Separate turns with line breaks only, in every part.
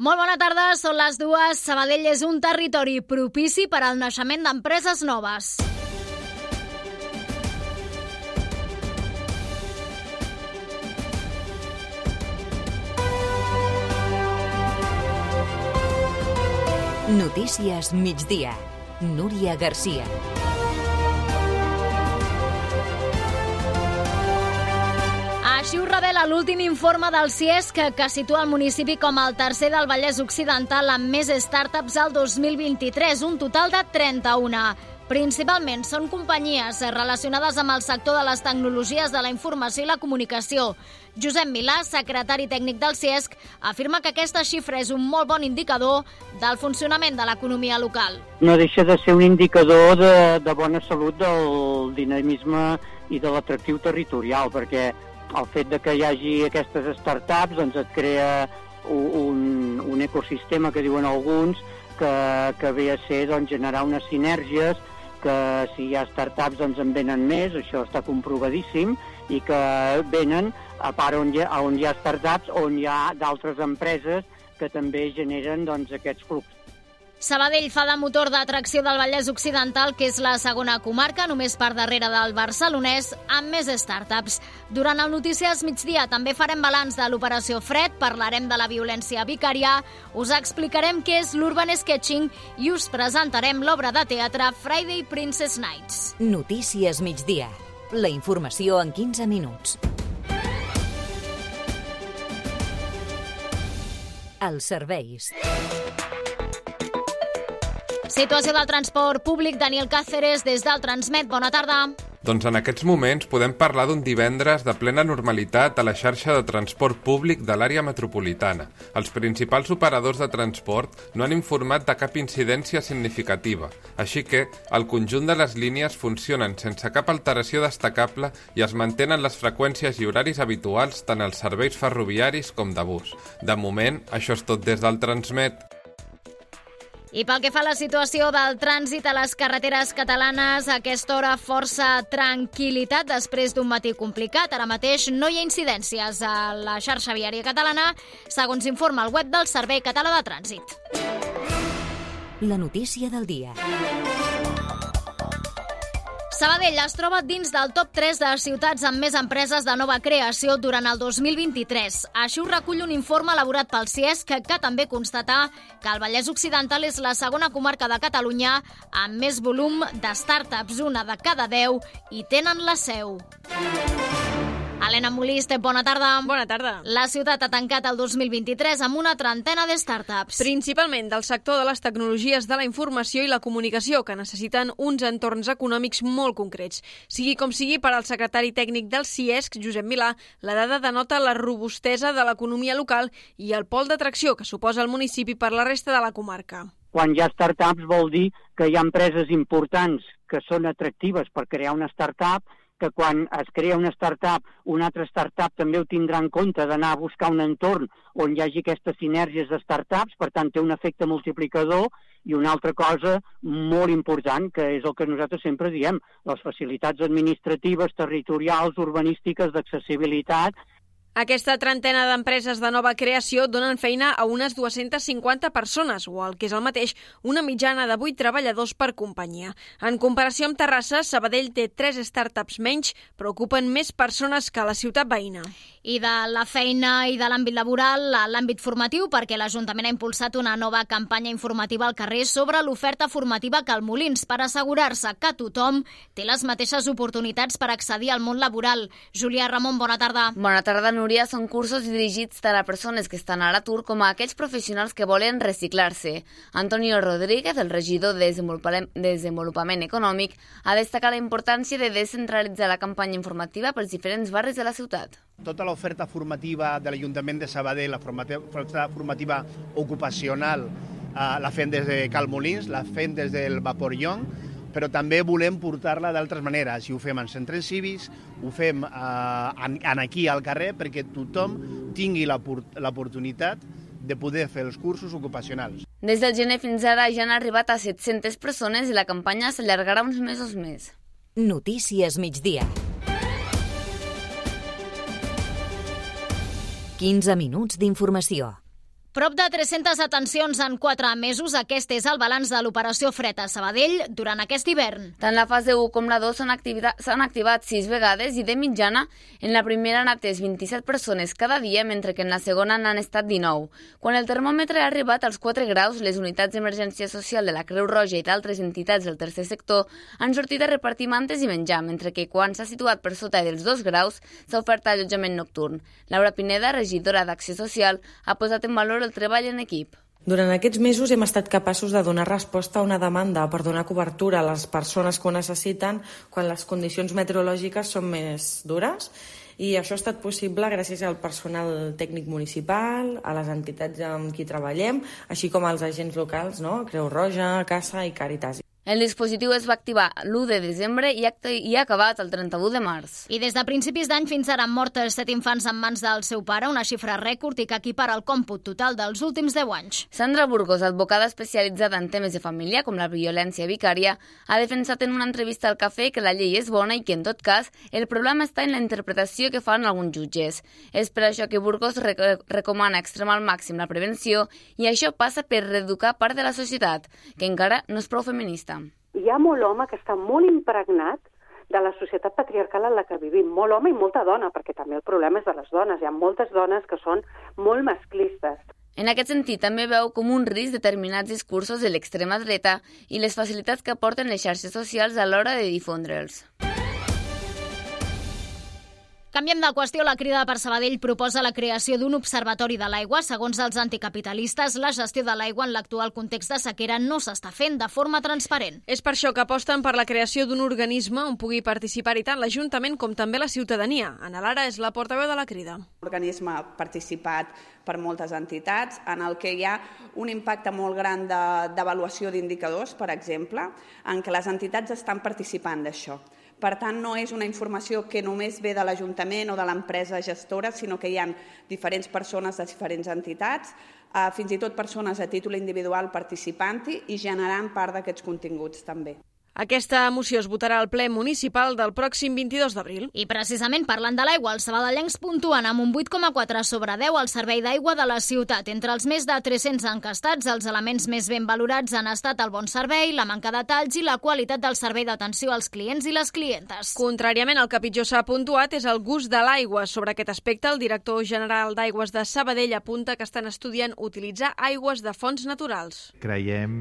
Molt bona tarda, són les 2. Sabadell és un territori propici per al naixement d'empreses noves.
Notícies migdia. Núria Garcia.
Així ho revela l'últim informe del CIESC, que situa el municipi com el tercer del Vallès Occidental amb més startups al 2023, un total de 31. Principalment són companyies relacionades amb el sector de les tecnologies de la informació i la comunicació. Josep Milà, secretari tècnic del CIESC, afirma que aquesta xifra és un molt bon indicador del funcionament de l'economia local.
No deixa de ser un indicador de bona salut del dinamisme i de l'atractiu territorial, perquè el fet de que hi hagi aquestes startups doncs et crea un ecosistema, que diuen alguns, que ve a ser doncs, generar unes sinergies, que si hi ha startups doncs en venen més, això està comprovadíssim, i que venen a part on hi ha startups, on hi ha d'altres empreses que també generen doncs, aquests fluxos.
Sabadell fa de motor d'atracció del Vallès Occidental, que és la segona comarca, només per darrere del barcelonès, amb més startups. Durant el Notícies Migdia també farem balanç de l'Operació Fred, parlarem de la violència vicària, us explicarem què és l'Urban Sketching i us presentarem l'obra de teatre Friday Princess Nights.
Notícies migdia. La informació en 15 minuts. Els serveis.
Situació del transport públic, Daniel Cáceres, des del Transmet. Bona tarda.
Doncs en aquests moments podem parlar d'un divendres de plena normalitat a la xarxa de transport públic de l'àrea metropolitana. Els principals operadors de transport no han informat de cap incidència significativa, així que el conjunt de les línies funcionen sense cap alteració destacable i es mantenen les freqüències i horaris habituals tant als serveis ferroviaris com de bus. De moment, això és tot des del Transmet.
I pel que fa a la situació del trànsit a les carreteres catalanes, a aquesta hora força tranquil·litat després d'un matí complicat. Ara mateix no hi ha incidències a la xarxa viària catalana, segons informa el web del Servei Català de Trànsit.
La notícia del dia.
Sabadell es troba dins del top 3 de ciutats amb més empreses de nova creació durant el 2023. Així ho recull un informe elaborat pel CIESC que també constata que el Vallès Occidental és la segona comarca de Catalunya amb més volum de startups, una de cada 10, i tenen la seu. Helena Molist, bona tarda.
Bona tarda.
La ciutat ha tancat el 2023 amb una trentena de startups.
Principalment del sector de les tecnologies de la informació i la comunicació, que necessiten uns entorns econòmics molt concrets. Sigui com sigui, per al secretari tècnic del CIESC, Josep Milà, la dada denota la robustesa de l'economia local i el pol d'atracció que suposa el municipi per la resta de la comarca.
Quan hi ha startups vol dir que hi ha empreses importants que són atractives per crear una startup, que quan es crea una startup, una altra startup també ho tindrà en compte d'anar a buscar un entorn on hi hagi aquestes sinergies de startups, per tant té un efecte multiplicador. I una altra cosa molt important, que és el que nosaltres sempre diem, les facilitats administratives, territorials, urbanístiques, d'accessibilitat.
Aquesta trentena d'empreses de nova creació donen feina a unes 250 persones, o el que és el mateix, una mitjana de 8 treballadors per companyia. En comparació amb Terrassa, Sabadell té 3 startups menys, però ocupen més persones que la ciutat veïna.
I de la feina i de l'àmbit laboral a l'àmbit formatiu, perquè l'Ajuntament ha impulsat una nova campanya informativa al carrer sobre l'oferta formativa Calmolins per assegurar-se que tothom té les mateixes oportunitats per accedir al món laboral. Júlia Ramon, bona tarda.
Bona tarda, Núria. Són cursos dirigits tant a persones que estan a l'atur com a aquells professionals que volen reciclar-se. Antonio Rodríguez, el regidor de Desenvolupament Econòmic, ha destacat la importància de descentralitzar la campanya informativa pels diferents barris de la ciutat.
Tota l'oferta formativa de l'Ajuntament de Sabadell, la oferta formativa ocupacional, la fem des de Calmolins, la fem des del Vapor Young, però també volem portar-la d'altres maneres. I ho fem en centres cívics, ho fem aquí al carrer, perquè tothom tingui l'oportunitat de poder fer els cursos ocupacionals.
Des del gener fins ara ja han arribat a 700 persones i la campanya s'allargarà uns mesos més.
Notícies migdia. 15 minuts d'informació.
Prop de 300 atencions en 4 mesos. Aquest és el balanç de l'operació Fred a Sabadell durant aquest hivern.
Tant la fase 1 com la 2 s'han activat 6 vegades i de mitjana en la primera han atès 27 persones cada dia, mentre que en la segona n'han estat 19. Quan el termòmetre ha arribat als 4 graus, les unitats d'emergència social de la Creu Roja i d'altres entitats del tercer sector han sortit a repartir mantes i menjar, mentre que quan s'ha situat per sota dels 2 graus s'ha ofert allotjament nocturn. Laura Pineda, regidora d'Acció Social, ha posat en valor el treball en equip.
Durant aquests mesos hem estat capaços de donar resposta a una demanda per donar cobertura a les persones que ho necessiten quan les condicions meteorològiques són més dures, i això ha estat possible gràcies al personal tècnic municipal, a les entitats amb qui treballem, així com als agents locals, Creu Roja, Casa i Càritas.
El dispositiu es va activar l'1 de desembre i ha acabat el 31 de març.
I des de principis d'any fins ara han mort 7 infants en mans del seu pare, una xifra rècord i que equipara el còmput total dels últims 10 anys.
Sandra Burgos, advocada especialitzada en temes de família, com la violència vicària, ha defensat en una entrevista al Cafè que la llei és bona i que, en tot cas, el problema està en la interpretació que fan alguns jutges. És per això que Burgos recomana extremar al màxim la prevenció, i això passa per reeducar part de la societat, que encara no és prou feminista.
Hi ha molt home que està molt impregnat de la societat patriarcal en la que vivim, molt home i molta dona, perquè també el problema és de les dones. Hi ha moltes dones que són molt masclistes.
En aquest sentit, també veu com un risc determinats discursos de l'extrema dreta i les facilitats que aporten les xarxes socials a l'hora de difondre'ls.
Canviem de qüestió. La Crida per Sabadell proposa la creació d'un observatori de l'aigua. Segons els anticapitalistes, la gestió de l'aigua en l'actual context de sequera no s'està fent de forma transparent.
És per això que aposten per la creació d'un organisme on pugui participar-hi tant l'Ajuntament com també la ciutadania. Ana Lara és la portaveu de la Crida.
Un organisme participat per moltes entitats, en el que hi ha un impacte molt gran d'avaluació d'indicadors, per exemple, en què les entitats estan participant d'això. Per tant, no és una informació que només ve de l'Ajuntament o de l'empresa gestora, sinó que hi ha diferents persones de diferents entitats, fins i tot persones a títol individual participant-hi i generant part d'aquests continguts també.
Aquesta moció es votarà al ple municipal del pròxim 22 d'abril.
I precisament parlant de l'aigua, els sabadellencs puntuen amb un 8,4 sobre 10 al servei d'aigua de la ciutat. Entre els més de 300 encastats, els elements més ben valorats han estat el bon servei, la manca de talls i la qualitat del servei d'atenció als clients i les clientes.
Contràriament, el que pitjor s'ha puntuat és el gust de l'aigua. Sobre aquest aspecte, el director general d'Aigües de Sabadell apunta que estan estudiant utilitzar aigües de fonts naturals.
Creiem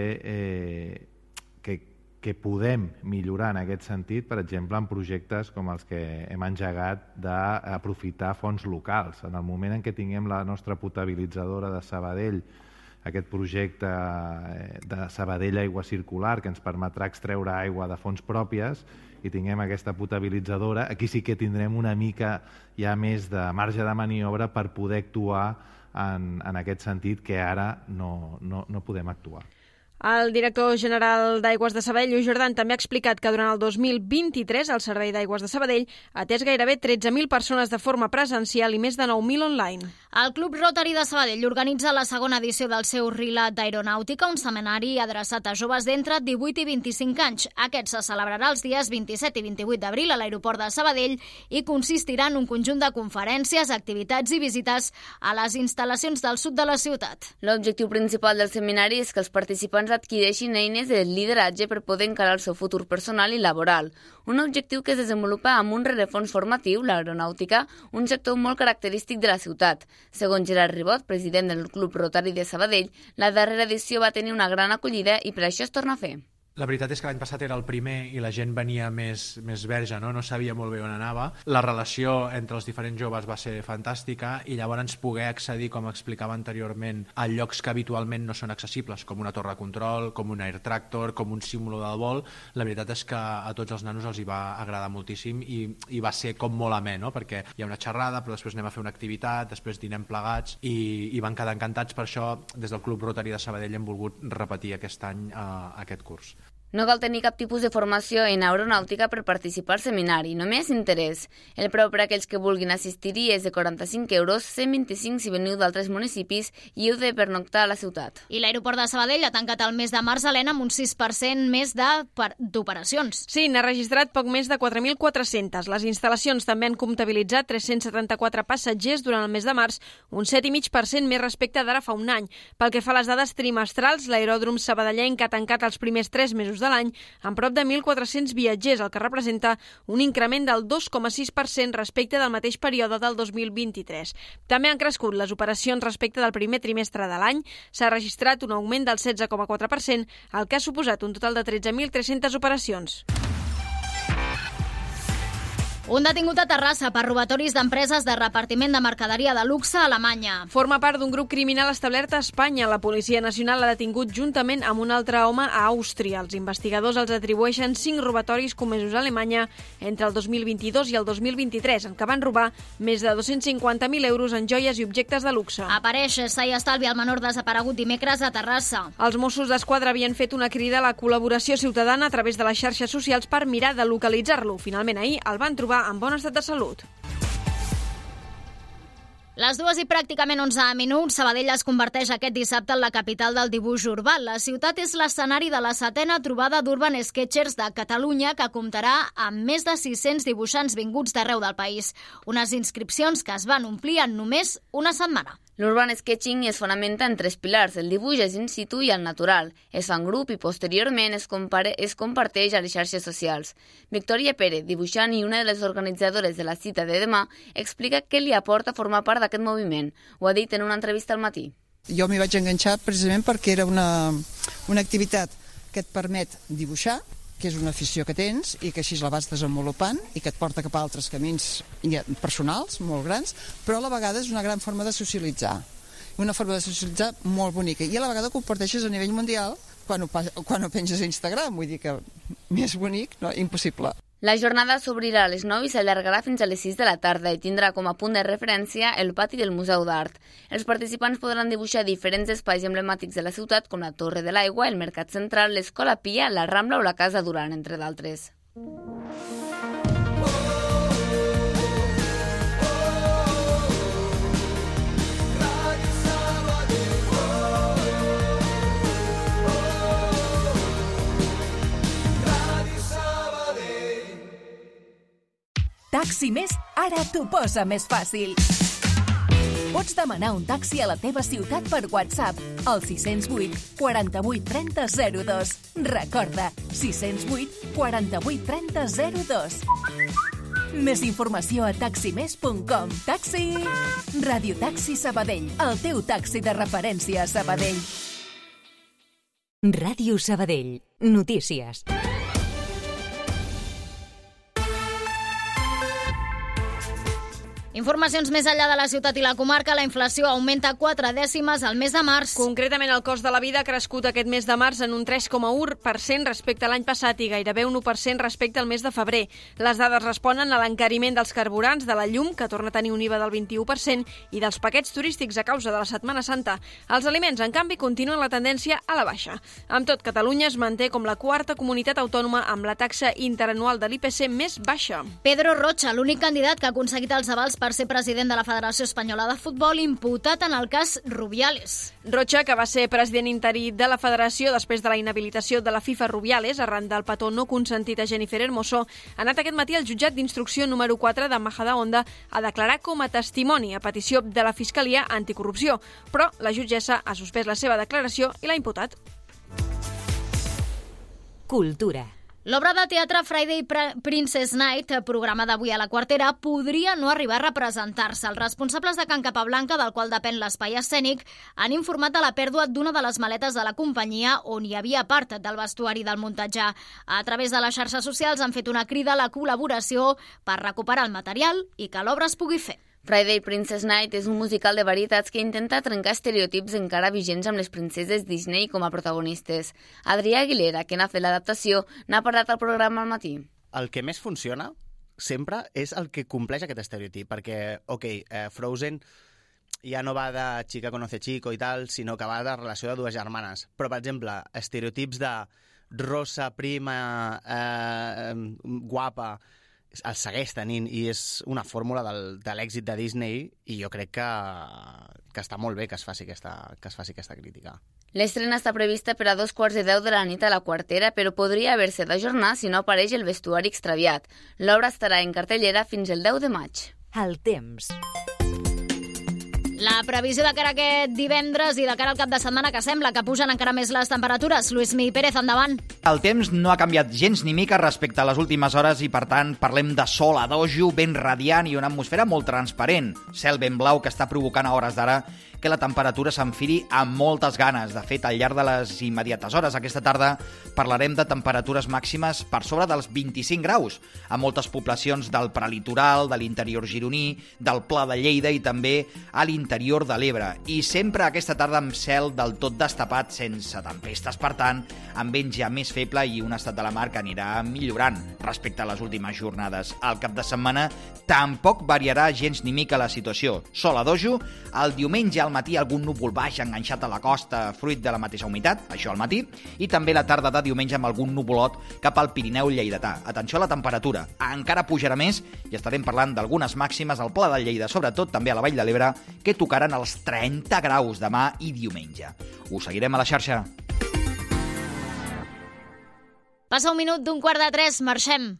també que podem millorar en aquest sentit, per exemple, en projectes com els que hem engegat d'aprofitar fonts locals. En el moment en què tinguem la nostra potabilitzadora de Sabadell, aquest projecte de Sabadell Aigua Circular, que ens permetrà extreure aigua de fonts pròpies, i tinguem aquesta potabilitzadora, aquí sí que tindrem una mica ja més de marge de maniobra per poder actuar en aquest sentit que ara no podem actuar.
El director general d'Aigües de Sabadell, Lluís Jordan, també ha explicat que durant el 2023 el Servei d'Aigües de Sabadell ha atès gairebé 13.000 persones de forma presencial i més de 9.000 online.
El Club Rotary de Sabadell organitza la segona edició del seu Relat d'Aeronàutica, un seminari adreçat a joves d'entre 18 i 25 anys. Aquest se celebrarà els dies 27 i 28 d'abril a l'aeroport de Sabadell i consistirà en un conjunt de conferències, activitats i visites a les instal·lacions del sud de la ciutat.
L'objectiu principal del seminari és que els participants adquireixin eines de lideratge per poder encarar el seu futur personal i laboral. Un objectiu que es desenvolupa amb un rerefons formatiu, l'aeronàutica, un sector molt característic de la ciutat. Segons Gerard Ribot, president del Club Rotary de Sabadell, la darrera edició va tenir una gran acollida i per això es torna a fer.
La veritat és que l'any passat era el primer i la gent venia més verge, no sabia molt bé on anava. La relació entre els diferents joves va ser fantàstica i llavors poder accedir, com explicava anteriorment, a llocs que habitualment no són accessibles, com una torre de control, com un air tractor, com un símbolo del vol. La veritat és que a tots els nanos els hi va agradar moltíssim i va ser com molt amè, no? Perquè hi ha una xerrada, però després anem a fer una activitat, després dinem plegats i van quedar encantats. Per això, des del Club Rotary de Sabadell hem volgut repetir aquest any aquest curs.
No cal tenir cap tipus de formació en aeronàutica per participar al seminari, només interès. El preu per a aquells que vulguin assistir-hi és de 45 euros, 125 si veniu d'altres municipis i heu de pernoctar a la ciutat.
I l'aeroport de Sabadell ha tancat el mes de març, Helena, amb un 6% més d'operacions.
Sí, n'ha registrat poc més de 4.400. Les instal·lacions també han comptabilitzat 374 passatgers durant el mes de març, un 7,5% més respecte d'ara fa un any. Pel que fa a les dades trimestrals, l'aeròdrom sabadellenc ha tancat els primers 3 mesos de l'any amb prop de 1.400 viatgers, el que representa un increment del 2,6% respecte del mateix període del 2023. També han crescut les operacions respecte del primer trimestre de l'any. S'ha registrat un augment del 16,4%, el que ha suposat un total de 13.300 operacions.
Un detingut a Terrassa per robatoris d'empreses de repartiment de mercaderia de luxe a Alemanya.
Forma part d'un grup criminal establert a Espanya. La Policia Nacional l'ha detingut juntament amb un altre home a Àustria. Els investigadors els atribueixen 5 robatoris comesos a Alemanya entre el 2022 i el 2023, en què van robar més de 250.000 euros en joies i objectes de luxe.
Apareix sa i estalvi el menor desaparegut dimecres a Terrassa.
Els Mossos d'Esquadra havien fet una crida a la col·laboració ciutadana a través de les xarxes socials per mirar de localitzar-lo. Finalment ahir el van trobar en bon estat de salut.
Les 2 i pràcticament 11 minuts, Sabadell es converteix aquest dissabte en la capital del dibuix urbà. La ciutat és l'escenari de la 7a trobada d'Urban Sketchers de Catalunya, que comptarà amb més de 600 dibuixants vinguts d'arreu del país. Unes inscripcions que es van omplir en només una setmana.
L'urban sketching es fonamenta en 3 pilars. El dibuix és in situ i el natural. Es fa en grup i posteriorment es comparteix a les xarxes socials. Victòria Pérez, dibuixant i una de les organitzadores de la cita de demà, explica què li aporta formar part d'aquest moviment. Ho ha dit en una entrevista al matí.
Jo m'hi vaig enganxar precisament perquè era una activitat que et permet dibuixar, que és una afició que tens i que així la vas desenvolupant i que et porta cap a altres camins personals molt grans, però a la vegada és una gran forma de socialitzar. Una forma de socialitzar molt bonica. I a la vegada ho comparteixes a nivell mundial quan ho penges a Instagram. Vull dir que més bonic, no? Impossible.
La jornada s'obrirà a les 9 i s'allargarà fins a les 6 de la tarda i tindrà com a punt de referència el pati del Museu d'Art. Els participants podran dibuixar diferents espais emblemàtics de la ciutat com la Torre de l'Aigua, el Mercat Central, l'Escola Pia, la Rambla o la Casa Duran, entre d'altres.
Taxi Més ara t'ho posa més fàcil. Pots demanar un taxi a la teva ciutat per WhatsApp al 608 48 30 02. Recorda, 608 48 30 02. Més informació a taximés.com. Taxi! Radio Taxi Sabadell, el teu taxi de referència a Sabadell.
Ràdio Sabadell. Notícies.
Informacions més enllà de la ciutat i la comarca. La inflació augmenta 4 dècimes al mes de març.
Concretament, el cost de la vida ha crescut aquest mes de març en un 3,1% respecte a l'any passat i gairebé un 1% respecte al mes de febrer. Les dades responen a l'encariment dels carburants, de la llum, que torna a tenir un IVA del 21%, i dels paquets turístics a causa de la Setmana Santa. Els aliments, en canvi, continuen la tendència a la baixa. Amb tot, Catalunya es manté com la 4a comunitat autònoma amb la taxa interanual de l'IPC més baixa.
Pedro Rocha, l'únic candidat que ha aconseguit els avals per ser president de la Federació Espanyola de Futbol, imputat en el cas Rubiales.
Rocha, que va ser president interí de la Federació després de la inhabilitació de la FIFA Rubiales arran del petó no consentit a Jennifer Hermoso, ha anat aquest matí al jutjat d'instrucció número 4 de Majadahonda a declarar com a testimoni a petició de la Fiscalia Anticorrupció, però la jutgessa ha suspès la seva declaració i l'ha imputat.
Cultura.
L'obra de teatre Friday Princess Night, programa d'avui a la Quartera, podria no arribar a representar-se. Els responsables de Can Capablanca, del qual depèn l'espai escènic, han informat de la pèrdua d'una de les maletes de la companyia on hi havia part del vestuari del muntatge. A través de les xarxes socials han fet una crida a la col·laboració per recuperar el material i que l'obra es pugui fer.
Friday Princess Night és un musical de varietats que intenta trencar estereotips encara vigents amb les princeses Disney com a protagonistes. Adrià Aguilera, que n'ha fet l'adaptació, n'ha parlat al programa al matí.
El que més funciona sempre és el que compleix aquest estereotip, perquè, Frozen ja no va de chica conoce chico i tal, sinó que va de relació de dues germanes. Però, per exemple, estereotips de rosa, prima, guapa, el segueix tenint i és una fórmula de l'èxit de Disney i jo crec que està molt bé que es faci aquesta crítica.
L'estrena està prevista per a 9:15 de la nit a la Quartera, però podria haver-se d'ajornar si no apareix el vestuari extraviat. L'obra estarà en cartellera fins el 10 de maig.
El temps.
La previsió de cara a aquest divendres i de cara al cap de setmana, que sembla que pugen encara més les temperatures. Luismi Pérez, endavant.
El temps no ha canviat gens ni mica respecte a les últimes hores i, per tant, parlem de sol a dojo, ben radiant i una atmosfera molt transparent. Cel ben blau que està provocant a hores d'ara que la temperatura s'enfili amb moltes ganes. De fet, al llarg de les immediates hores aquesta tarda parlarem de temperatures màximes per sobre dels 25 graus a moltes poblacions del prelitoral, de l'interior gironí, del Pla de Lleida i també a l'interior de l'Ebre. I sempre aquesta tarda amb cel del tot destapat, sense tempestes, per tant, amb vent ja més feble i un estat de la mar que anirà millorant respecte a les últimes jornades. Al cap de setmana tampoc variarà gens ni mica la situació. Sol a dojo, el diumenge al matí algun núvol baix enganxat a la costa fruit de la mateixa humitat, això al matí, i també la tarda de diumenge amb algun nuvolot cap al Pirineu lleidatà. Atenció a la temperatura, encara pujarà més i estarem parlant d'algunes màximes al Pla de Lleida, sobretot també a la Vall de l'Ebre, que tocaran els 30 graus demà i diumenge. Us seguirem a la xarxa.
Passa un minut d'un 2:45, marxem.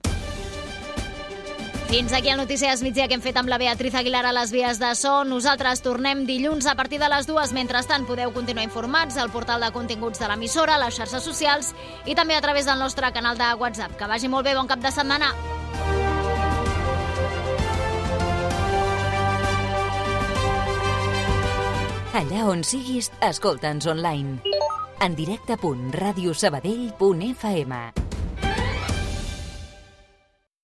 Fins aquí el Notícies Migdia que hem fet amb la Beatriz Aguilar a les vies de so. Nosaltres tornem dilluns a partir de les 2. Mentrestant, podeu continuar informats al portal de continguts de l'emissora, a les xarxes socials i també a través del nostre canal de WhatsApp. Que vagi molt bé, bon cap de setmana.
Allà on siguis, escolta'ns online. En directe.radiosabadell.fm